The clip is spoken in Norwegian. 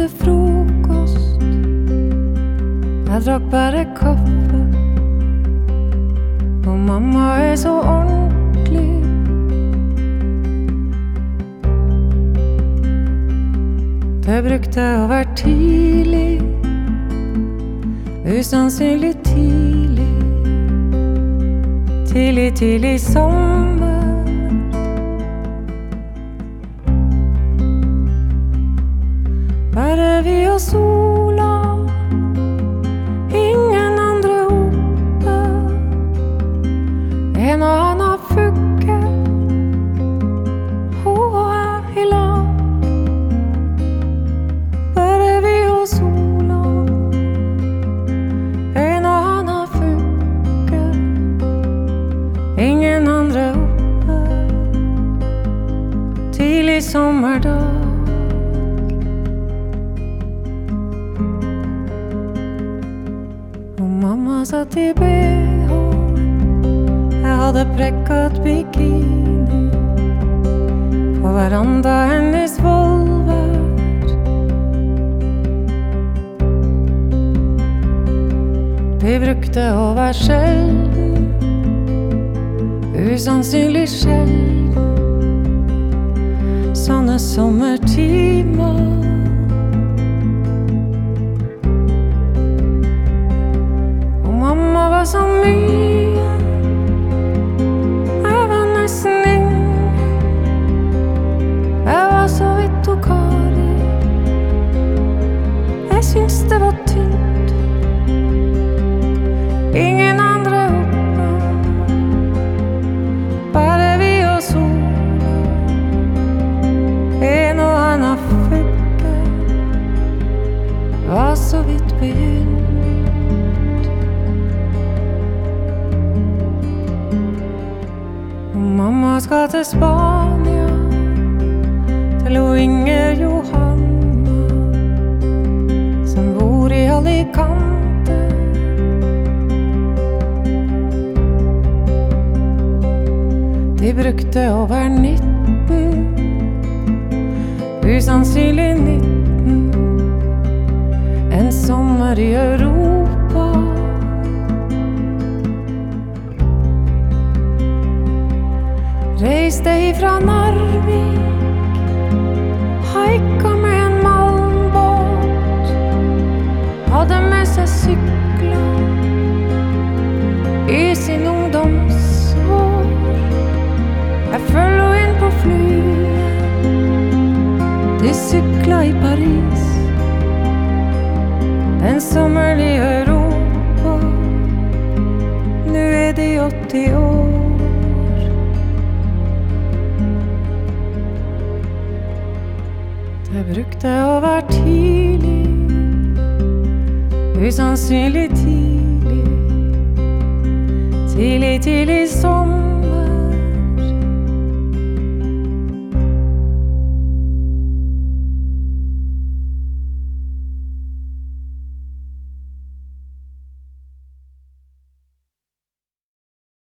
spiste frokost. Jeg drakk bare kaffe. Og mamma så ordentlig. Det brukte å være tidlig, usannsynlig tidlig. Tidlig sommer. Bare vi og sola, ingen andre oppe. En og annen fugl, hun og jeg i lag. Bare vi og sola, en og annen fugl, ingen andre oppe. Tidlig sommerdag. Mamma satt i BH, jeg hadde prekket bikini på veranda hennes Volver. Vi brukte å være sjelden, usannsynlig sjelden. Sånne sommertimer. Mamma var så mye, jeg var nesten ingen. Jeg var så vidt og Kari, jeg syns det var tynt. Ingen andre oppe, bare vi og sola. En og annen fugl var så vidt begynt. Mamma skal til Spania, til hun Inger Johanna, som bor i Alicante. De brukte å være 19, usannsynlig 19. En sommer i Europa. Reiste ifra Narvik, haika med en malmbåt. Hadde med seg sykler i sin ungdomsår. Jeg følger henne inn på flyet, de sykla i Paris. Den sommeren i Europa, nå de 80 år. Jeg brukte å være tidlig, usannsynlig tidlig. Tidlig